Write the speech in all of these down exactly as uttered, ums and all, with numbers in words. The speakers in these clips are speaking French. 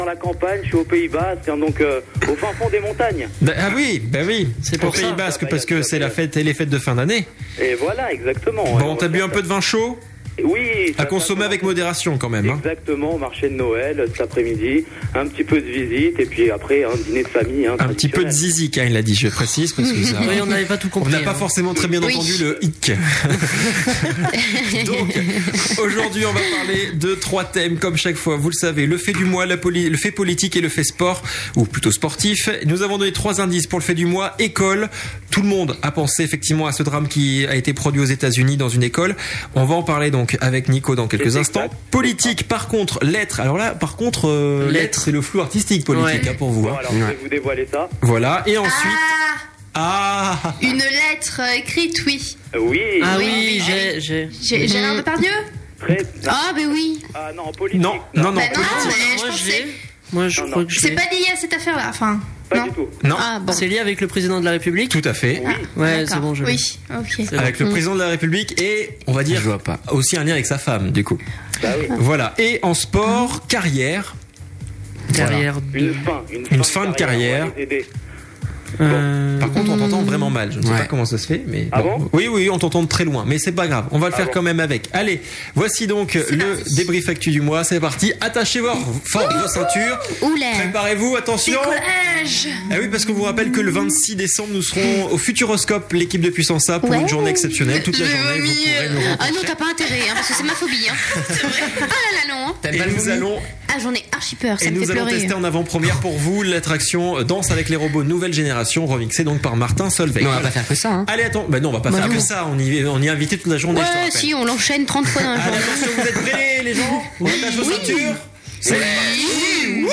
dans la campagne, je suis au Pays Basque, hein, donc euh, au fin fond des montagnes. Ah oui, bah oui, c'est pour pour Pays ça. Basque, Ah bah, parce que c'est la fête et les fêtes de fin d'année. Et voilà, exactement. Bon, t'as bu un peu de vin chaud ? Oui. À consommer avec modération quand même. Hein. Exactement, au marché de Noël cet après-midi, un petit peu de visite et puis après un dîner de famille. Hein, un petit peu de zizi, quand il a dit, je précise, parce que ça. Oui, on n'avait pas tout compris. On n'a pas hein. forcément très bien Oui. entendu le hic. Donc, aujourd'hui, on va parler de trois thèmes, comme chaque fois. Vous le savez, le fait du mois, la poli- le fait politique et le fait sport, ou plutôt sportif. Nous avons donné trois indices pour le fait du mois. École. Tout le monde a pensé effectivement à ce drame qui a été produit aux États-Unis dans une école. On va en parler donc avec Nico dans quelques C'est instants. exact. Politique, par contre, lettres. Alors là, par contre, euh, Lettres. lettres, c'est le flou artistique politique Ouais. hein, pour vous. Bon, hein. alors je vais vous dévoiler ça. Voilà. Et ensuite, Ah, ah, une lettre euh, écrite, oui. Euh, Oui. Ah Oui, oui, oui, j'ai, j'ai. J'ai Gérard Depardieu. Très. Ah, ben oui. Ah non, en politique. non, non, non, Bah non, politique. mais je Moi, je l'ai. pensais. Moi, je Non, crois non. que je C'est l'ai. pas lié à cette affaire-là, enfin. Pas non. du tout. Non, Ah bon. C'est lié avec le président de la République. tout à fait. Oui. Ouais, D'accord. c'est bon, je l'ai. Oui, ok. C'est Avec bon. le président de la République et, on va dire, Je vois pas. aussi un lien avec sa femme, du coup. Bah oui. Voilà. Et en sport, carrière. Carrière de. Une fin. Une, Une fin de carrière. on va les aider. Euh, Par contre, on t'entend vraiment mal. Je ne sais Ouais. pas comment ça se fait, mais Ah bon oui, oui, on t'entend de très loin, mais c'est pas grave. On va le Ah faire bon. quand même avec. Allez, voici donc le parti. débrief actu du mois. C'est parti. Attachez vos, fort vos ceintures. Oula. Préparez-vous. Attention. Décollage. Ah oui, parce qu'on vous rappelle que le vingt-six décembre, nous serons au Futuroscope, l'équipe de Puissance A, pour Ouais. une journée exceptionnelle. Toute la Je journée, vous vomis. pourrez nous rencontrer. Ah non, t'as pas intérêt, hein, parce que c'est ma phobie. Hein. C'est vrai. Ah là là, non. T'aimes Et pas le nous vomi allons Ah, j'en ai archi peur, ça Et me nous fait allons pleurer. tester en avant-première pour vous l'attraction Danse avec les robots nouvelle génération, remixée donc par Martin Solveig. Non, on va pas faire que ça. Hein. Allez, attends, bah non, on va pas Bah faire non. que ça, on y, on y est invité toute la journée, je te Ouais, rappelle. si, on l'enchaîne trente fois dans la Allez, journée. attention, vous êtes prêts, les gens? On attache vos ceintures? C'est parti.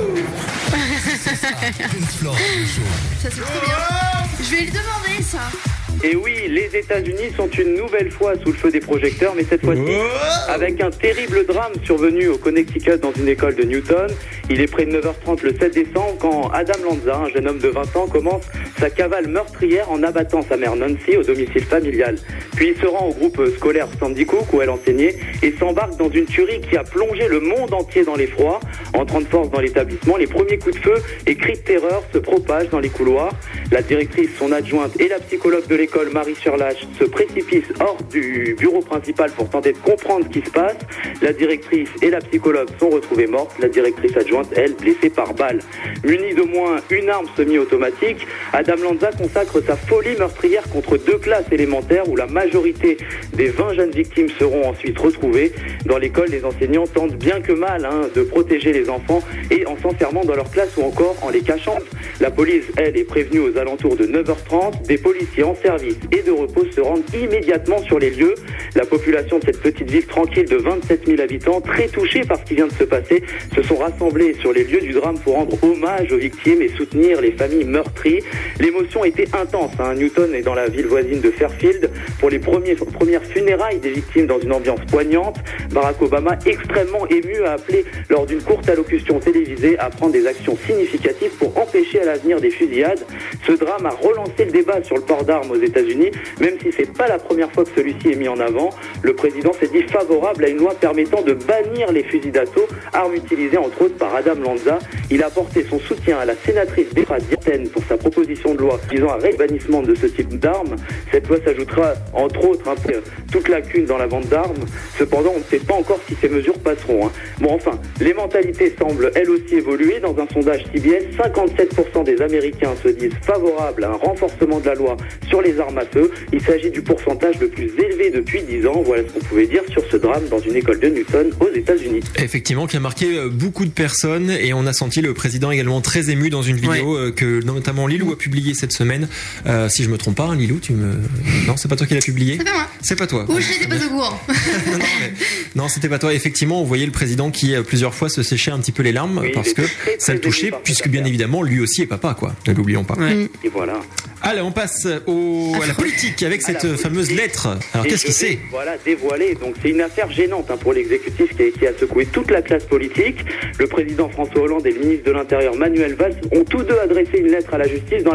Ça, c'est trop bien. Je vais lui demander ça. Et oui, les États-Unis sont une nouvelle fois sous le feu des projecteurs, mais cette fois-ci avec un terrible drame survenu au Connecticut dans une école de Newton. Il est près de neuf heures trente le sept décembre quand Adam Lanza, un jeune homme de vingt ans, commence sa cavale meurtrière en abattant sa mère Nancy au domicile familial. Puis il se rend au groupe scolaire Sandy Hook où elle enseignait et s'embarque dans une tuerie qui a plongé le monde entier dans l'effroi. Entrant de force dans l'établissement, les premiers coups de feu et cris de terreur se propagent dans les couloirs. La directrice, son adjointe et la psychologue de l'école, Marie Surlach, se précipitent hors du bureau principal pour tenter de comprendre ce qui se passe. La directrice et la psychologue sont retrouvées mortes. La directrice adjointe, elle, blessée par balle. Munie d'au moins une arme semi-automatique, Adam Lanza consacre sa folie meurtrière contre deux classes élémentaires où la majorité des vingt jeunes victimes seront ensuite retrouvées. Dans l'école, les enseignants tentent bien que mal hein, de protéger les enfants et en s'enfermant dans leur classe ou encore en les cachant. La police, elle, est prévenue aux alentours de neuf heures trente. Des policiers en service et de repos se rendent immédiatement sur les lieux. La population de cette petite ville tranquille de vingt-sept mille habitants, très touchée par ce qui vient de se passer, se sont rassemblés sur les lieux du drame pour rendre hommage aux victimes et soutenir les familles meurtries. L'émotion était intense. Hein. Newton est dans la ville voisine de Fairfield pour les premiers, premières funérailles des victimes dans une ambiance poignante. Barack Obama, extrêmement ému, a appelé lors d'une courte allocution télévisée à prendre des actions significatives pour empêcher à l'avenir des fusillades. Ce drame a relancé le débat sur le port d'armes aux États-Unis, même si c'est pas la première fois que celui-ci est mis en avant. Le président s'est dit favorable à une loi permettant de bannir les fusils d'assaut, armes utilisées entre autres par Adam Lanza. Il a apporté son soutien à la sénatrice Deborah Diaten pour sa proposition de loi visant à réduire le bannissement de ce type d'armes. Cette loi s'ajoutera entre autres un peu toute lacune dans la vente d'armes. Cependant, on ne sait pas encore si ces mesures passeront. Hein. Bon, enfin, les mentalités semblent elles aussi évoluer. Dans un sondage C B S, cinquante-sept pour cent des Américains se disent favorables à un renforcement de la loi sur les armes à feu. Il s'agit du pourcentage le plus élevé depuis dix ans. Voilà ce qu'on pouvait dire sur ce drame dans une école de Newton aux États-Unis. Effectivement, qui a marqué euh, beaucoup de personnes et on a senti le président également très ému dans une vidéo euh, que notamment Lilou a publiée cette semaine. Euh, si je me trompe pas, hein, Lilou, tu me... Non, c'est pas toi qui l'as publié? C'est pas moi. C'est pas toi. Ou je n'étais pas au courant. non, non, mais- non, c'était pas toi. Effectivement, on voyait le président qui euh, plusieurs fois se séchait un petit peu les larmes Oui, parce il que était très, ça le très ému touchait par cette puisque bien affaire. évidemment lui aussi est papa quoi. Ne l'oublions pas. Ouais. Et voilà. Allez, on passe au, à la politique avec À cette la euh, fameuse politique. lettre. Alors Et qu'est-ce je qu'il vais, c'est? Voilà, dévoilé. Donc c'est une affaire gênante hein, pour l'exécutif qui a, qui a secoué toute la classe politique. Le président François Hollande et le ministre de l'Intérieur Manuel Valls ont tous deux adressé une lettre à la justice dans laquelle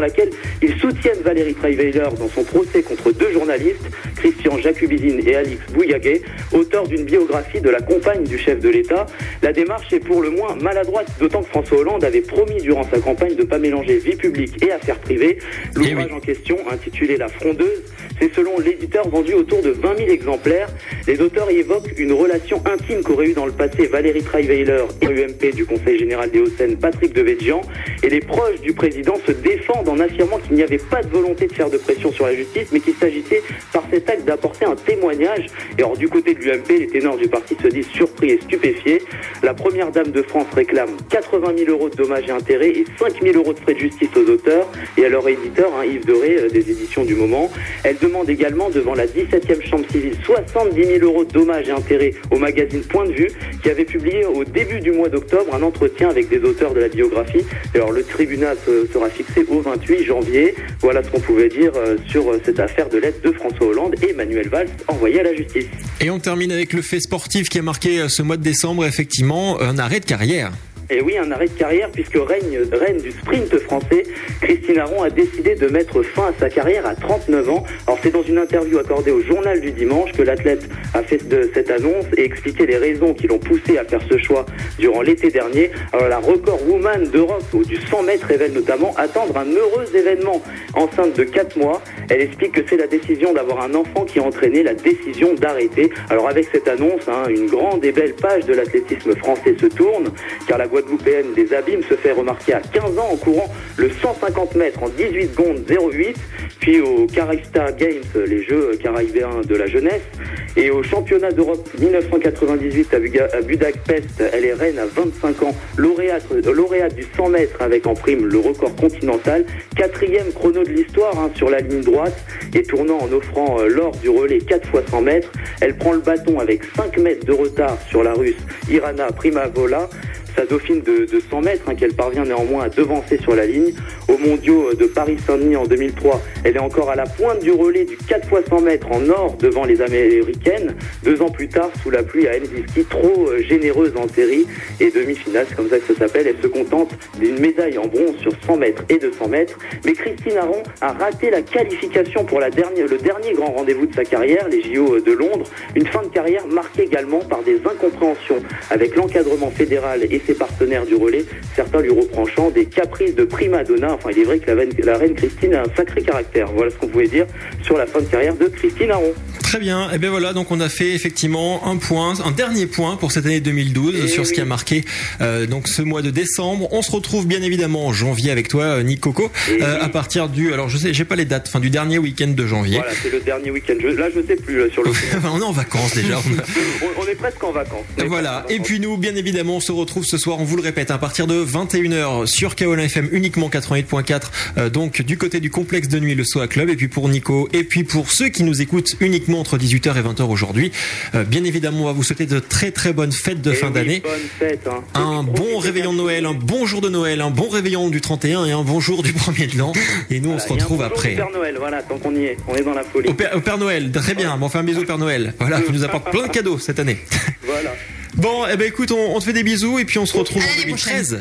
laquelle ils soutiennent Valérie Trierweiler dans son procès contre deux journalistes, Christian Jacubizine et Alix Bouillaguet, auteurs d'une biographie de la compagne du chef de l'État. La démarche est pour le moins maladroite, d'autant que François Hollande avait promis durant sa campagne de ne pas mélanger vie publique et affaires privées. L'ouvrage oui. en question, intitulé La Frondeuse, c'est selon l'éditeur vendu autour de vingt mille exemplaires. Les auteurs y évoquent une relation intime qu'aurait eu dans le passé Valérie Trierweiler et l'U M P du Conseil général des Hauts-de-Seine, Patrick Devedjian. Et les proches du président se défendent en affirmant qu'il n'y avait pas de volonté de faire de pression sur la justice, mais qu'il s'agissait par cet acte d'apporter un témoignage. Et alors du côté de l'U M P, les ténors du parti se disent surpris et stupéfiés. La première dame de France réclame quatre-vingt mille euros de dommages et intérêts et cinq mille euros de frais de justice aux auteurs et à leur éditeur, hein, Yves Deré, euh, des éditions du moment. Elle demande également devant la dix-septième chambre civile soixante-dix mille euros de dommages et intérêts au magazine Point de Vue, qui avait publié au début du mois d'octobre un entretien avec des auteurs de la biographie. Alors le tribunal se, sera fixé au vingt-huit janvier. Voilà ce qu'on pouvait dire euh, sur euh, cette affaire de l'aide de François Hollande et Manuel Valls envoyé à la justice. Et on termine avec le fait sportif qui a marqué ce mois de décembre, effectivement, un arrêt de carrière. Et oui, un arrêt de carrière puisque reine, reine du sprint français, Christine Aron a décidé de mettre fin à sa carrière à trente-neuf ans. Alors c'est dans une interview accordée au Journal du Dimanche que l'athlète a fait de cette annonce et expliqué les raisons qui l'ont poussé à faire ce choix durant l'été dernier. Alors la record woman d'Europe du cent mètres révèle notamment attendre un heureux événement. Enceinte de quatre mois, elle explique que c'est la décision d'avoir un enfant qui a entraîné la décision d'arrêter. Alors avec cette annonce, hein, une grande et belle page de l'athlétisme français se tourne, car la Guadeloupéenne des Abîmes se fait remarquer à quinze ans en courant le cent cinquante mètres en dix-huit secondes zéro huit, puis au Carista Games, les Jeux caribéens de la jeunesse, et au championnat d'Europe dix-neuf cent quatre-vingt-dix-huit à Budapest, elle est reine à vingt-cinq ans, lauréate, lauréate du cent mètres avec en prime le record continental, quatrième chrono de l'histoire hein, sur la ligne droite, et tournant en offrant euh, l'or du relais quatre fois cent mètres. Elle prend le bâton avec cinq mètres de retard sur la russe Irana Primavola, sa dauphine de, de cent mètres, hein, qu'elle parvient néanmoins à devancer sur la ligne. Aux mondiaux de Paris-Saint-Denis en deux mille trois, elle est encore à la pointe du relais du quatre fois cent mètres en or devant les Américaines. Deux ans plus tard, sous la pluie à Helsinki, trop euh, généreuse en série et demi-finale, c'est comme ça que ça s'appelle. Elle se contente d'une médaille en bronze sur cent mètres et deux cents mètres. Mais Christine Aron a raté la qualification pour la dernière, le dernier grand rendez-vous de sa carrière, les J O de Londres. Une fin de carrière marquée également par des incompréhensions avec l'encadrement fédéral et ses partenaires du relais, certains lui reprochant des caprices de prima donna. Enfin, il est vrai que la reine, la reine Christine a un sacré caractère. Voilà ce qu'on pouvait dire sur la fin de carrière de Christine Aron. Très bien. Et bien voilà, donc on a fait effectivement un point, un dernier point pour cette année deux mille douze et sur oui. ce qui a marqué euh, donc ce mois de décembre. On se retrouve bien évidemment en janvier avec toi, Nick Coco, euh, oui. à partir du, alors je sais, j'ai pas les dates, fin du dernier week-end de janvier. Voilà, c'est le dernier week-end. Je, là, je sais plus là, sur le. On est en vacances déjà. on, on est presque en vacances. Voilà. Et puis nous, bien évidemment, on se retrouve ce soir. On vous le répète, à partir de vingt et une heures sur K O L F M, uniquement quatre-vingt-huit point quatre, euh, donc du côté du complexe de nuit, le S O A Club. Et puis pour Nico, et puis pour ceux qui nous écoutent uniquement entre dix-huit heures et vingt heures aujourd'hui, euh, bien évidemment, on va vous souhaiter de très très bonnes fêtes de et fin oui, d'année. Bonne fête, hein. Un bon réveillon de Noël, un bon jour de Noël, un bon réveillon du trente et un et un bon jour du premier de l'an. Et nous, voilà, on se retrouve après. Au Père Noël, voilà, tant qu'on y est, on est dans la folie. Au Père, au Père Noël, très bien. Bon, on fait un bisou au Père Noël. Voilà, qui nous apporte plein de cadeaux cette année. Voilà. Bon, eh ben écoute, on, on te fait des bisous et puis on se retrouve en deux mille treize.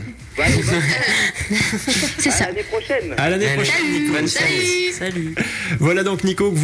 C'est ça. À l'année prochaine. À l'année prochaine. Salut. Nico. Salut. Salut. Voilà donc Nico.